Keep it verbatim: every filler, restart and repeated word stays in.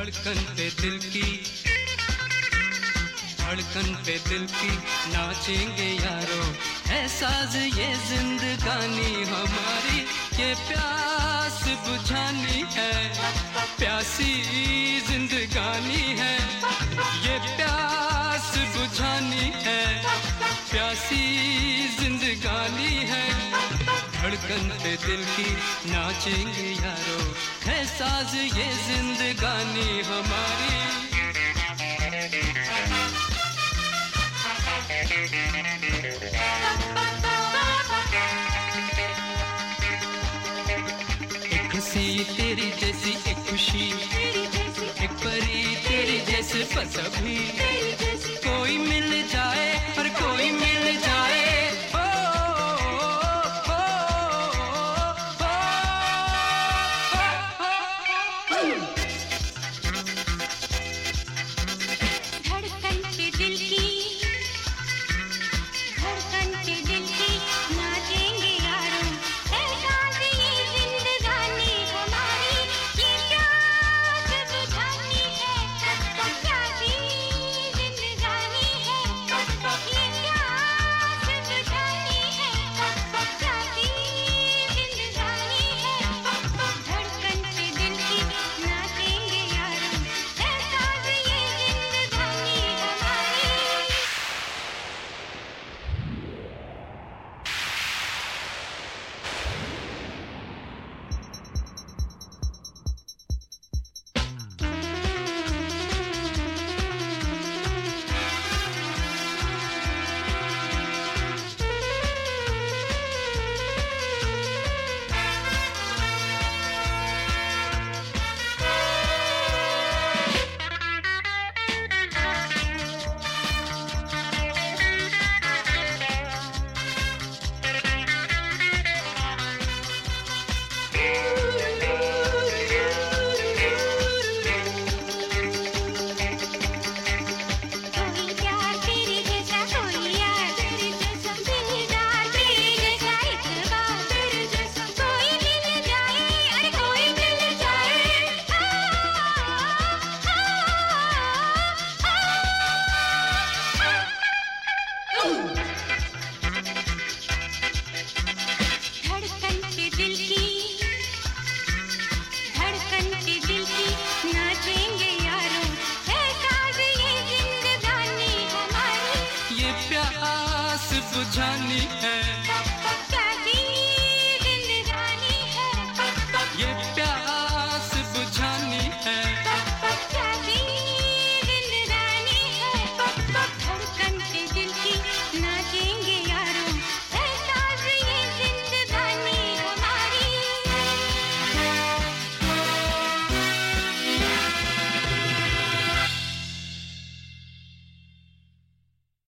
धड़कन पे दिल की, धड़कन पे दिल की नाचेंगे यारो, है साज ये जिंदगानी हमारी, ये प्यास बुझानी है, प्यासी जिंदगानी है, ये प्यास बुझानी है, प्यासी जिंदगानी है। धड़कन पे दिल की नाचेंगे यारो, है साज ये जिंदगानी हमारी। एक हंसी तेरी जैसी, एक खुशी एक परी तेरी जैसे, बस अभी कोई मिल जाए और कोई मिल जाए। ओ, ओ, ओ, ओ, ओ, ओ, ओ। धड़कन के दिल की, धड़कन के दिल की नाचेंगे यारो, है साज ये जिंदगानी हमारी, ये प्यास बुझानी है, प्यासी जिंदगानी है, ये प्यास बुझानी है, प्यासी जिंदगानी है। धड़कन के दिल की नाचेंगे यारो, है साज ये जिंदगानी हमारी। कोई प्यार तेरे जैसा, कोई यार तेरे जैसा, दिलदार तेरे जैसा, एक बार तेरे जैसा कोई मिल जाए, अरे कोई मिल जाए। आ, आ, आ, आ। धड़कन के दिल की, धड़कन के दिल की नाचेंगे यारो, है साज ये जिंदगानी हमारी, ये प्यास बुझानी है,